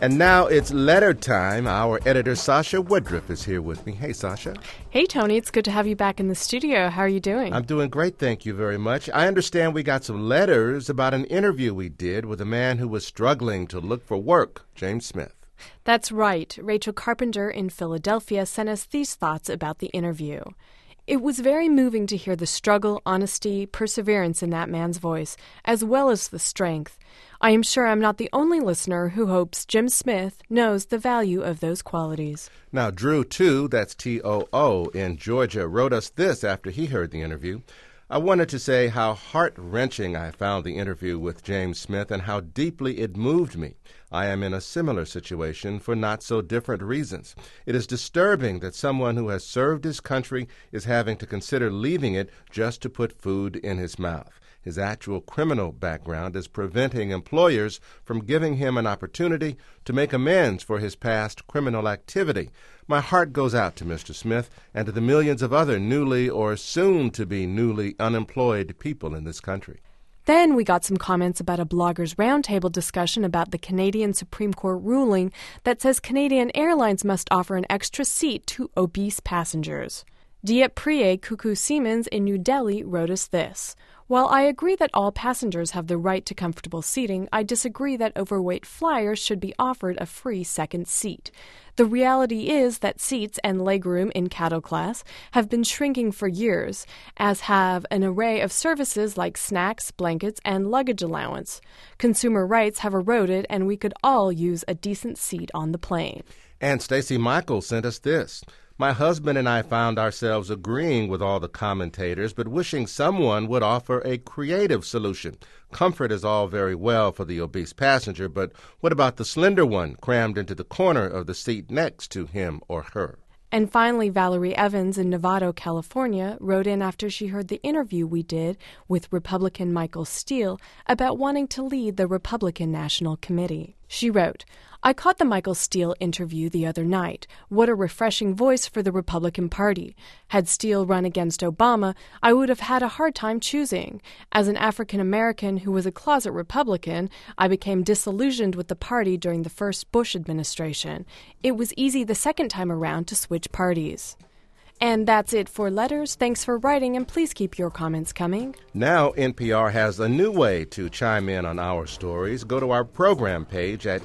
And now it's letter time. Our editor, Sasha Woodruff, is here with me. Hey, Sasha. Hey, Tony. It's good to have you back in the studio. How are you doing? I'm doing great, thank you very much. I understand we got some letters about an interview we did with a man who was struggling to look for work, James Smith. That's right. Rachel Carpenter in Philadelphia sent us these thoughts about the interview. It was very moving to hear the struggle, honesty, perseverance in that man's voice, as well as the strength. I am sure I'm not the only listener who hopes Jim Smith knows the value of those qualities. Now, Drew, too, that's T-O-O, in Georgia, wrote us this after he heard the interview. I wanted to say how heart-wrenching I found the interview with James Smith and how deeply it moved me. I am in a similar situation for not so different reasons. It is disturbing that someone who has served his country is having to consider leaving it just to put food in his mouth. His actual criminal background is preventing employers from giving him an opportunity to make amends for his past criminal activity. My heart goes out to Mr. Smith and to the millions of other newly or soon-to-be newly unemployed people in this country. Then we got some comments about a bloggers' roundtable discussion about the Canadian Supreme Court ruling that says Canadian Airlines must offer an extra seat to obese passengers. Diet Priya Kuku Siemens in New Delhi wrote us this. While I agree that all passengers have the right to comfortable seating, I disagree that overweight flyers should be offered a free second seat. The reality is that seats and legroom in cattle class have been shrinking for years, as have an array of services like snacks, blankets, and luggage allowance. Consumer rights have eroded, and we could all use a decent seat on the plane. And Stacy Michael sent us this. My husband and I found ourselves agreeing with all the commentators, but wishing someone would offer a creative solution. Comfort is all very well for the obese passenger, but what about the slender one crammed into the corner of the seat next to him or her? And finally, Valerie Evans in Novato, California, wrote in after she heard the interview we did with Republican Michael Steele about wanting to lead the Republican National Committee. She wrote, I caught the Michael Steele interview the other night. What a refreshing voice for the Republican Party. Had Steele run against Obama, I would have had a hard time choosing. As an African American who was a closet Republican, I became disillusioned with the party during the first Bush administration. It was easy the second time around to switch parties. And that's it for letters. Thanks for writing, and please keep your comments coming. Now NPR has a new way to chime in on our stories. Go to our program page at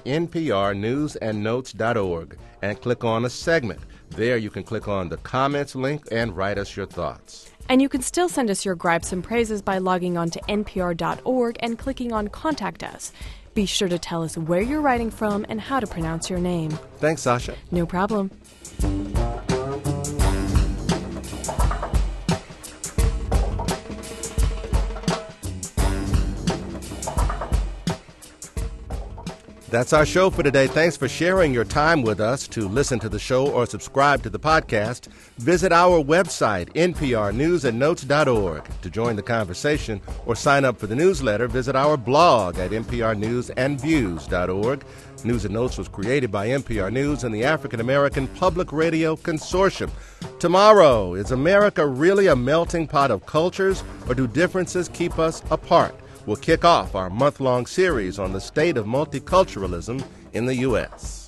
nprnewsandnotes.org and click on a segment. There you can click on the comments link and write us your thoughts. And you can still send us your gripes and praises by logging on to npr.org and clicking on Contact Us. Be sure to tell us where you're writing from and how to pronounce your name. Thanks, Sasha. No problem. That's our show for today. Thanks for sharing your time with us. To listen to the show or subscribe to the podcast, visit our website, nprnewsandnotes.org. To join the conversation or sign up for the newsletter, visit our blog at nprnewsandviews.org. News and Notes was created by NPR News and the African American Public Radio Consortium. Tomorrow, is America really a melting pot of cultures, or do differences keep us apart? We'll kick off our month-long series on the state of multiculturalism in the U.S.